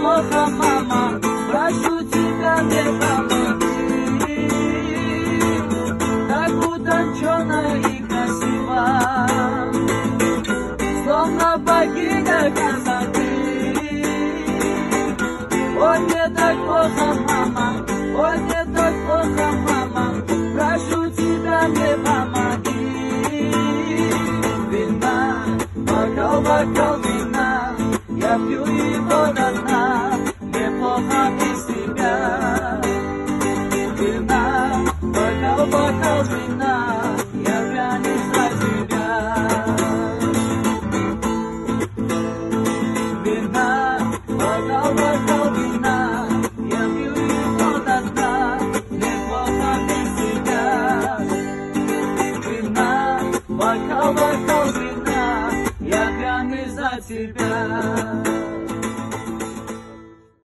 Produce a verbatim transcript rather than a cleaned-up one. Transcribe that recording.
плохо, мама, прошу тебя, не помоги. Так утончена и красива, словно богиня красоты. Ой, мне так плохо, мама, ой, мне так плохо, мама, прошу тебя, не помоги. Вина, бокал, бокал вина, я пью его до дна, мне плохо без тебя. Вина, бокал, бокал вина, я пьянюсь за тебя. Вина, бокал, бокал вина, я пью его до дна, мне плохо без тебя. Вина, бокал, бокал вина, я пьяный за тебя.